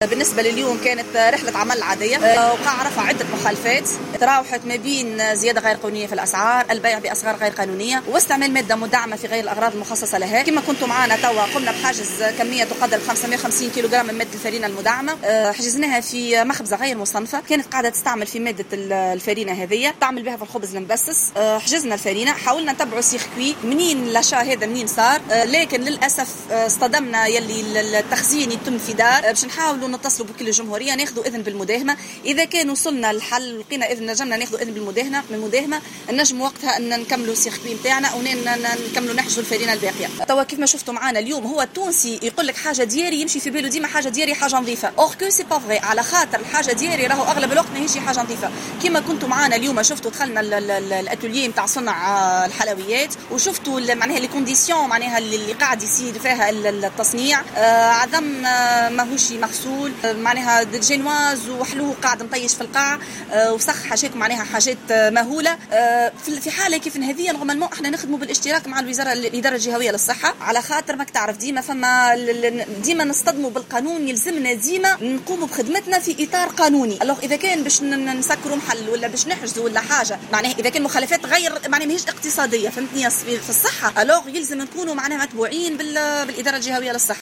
بالنسبة لليوم كانت رحلة عمل عادية، وقع رفع عدة مخالفات تراوحت ما بين زيادة غير قانونية في الأسعار، البيع بأسعار غير قانونية، واستعمال مادة مدعمة في غير الأغراض المخصصة لها. كما كنتم معنا توا قمنا بحجز كمية تقدر ب 550 كيلوغرام من مادة الفارينة المدعمة، حجزناها في مخبزة غير مصنفة كانت قاعدة تستعمل في مادة الفارينة هذه تعمل بها في الخبز المبسس. حجزنا الفارينة، حاولنا نتبعوا سيركوي منين لاشا هذا منين صار، لكن للأسف اصطدمنا يلي التخزين يتم في دار باش نحاولوا نتصلوا بكل الجمهورية ناخذوا إذن بالمداهمة. إذا كان وصلنا الحل لقينا إذن نجمنا ناخذوا إذن بالمداهمة نجم وقتها أن نكملوا السيركوي نتاعنا ونكملوا نحجزوا الفارينة الباقية. توا كيف ما شفتوا معنا اليوم هو التونسي يقول لك حاجة دياري يمشي في باله ديما حاجة دياري حاجة نظيفة، اور كو سي با فري، على خاطر الحاجة دياري راهو أغلب الوقت ماهيش حاجة نظيفة. كيما كنتوا معنا اليوم شفتوا دخلنا الاتوليي نتاع صنع الحلويات وشفتوا معناها لي كونديسيون معناها اللي قاعد يصير فيها التصنيع، عدم ماهوش مغسول معناها جينواز وحلوه قاعد نطيش في القاع وسخ حاجات معناها حاجات مهوله. في حاله كيف هذه نورمالمون احنا نخدموا بالاشتراك مع الاداره الجهويه للصحه، على خاطر ماك تعرف ديما نصطدموا بالقانون، يلزمنا ديما نقوموا بخدمتنا في اطار قانوني. الوغ اذا كان باش نسكروا محل ولا باش نحجزوا ولا حاجه معناها اذا كان مخالفات غير معناها ماهيش اقتصاديه فهمتني في الصحه، الوغ يلزم نكونوا معناها متبوعين بالاداره الجهويه للصحه.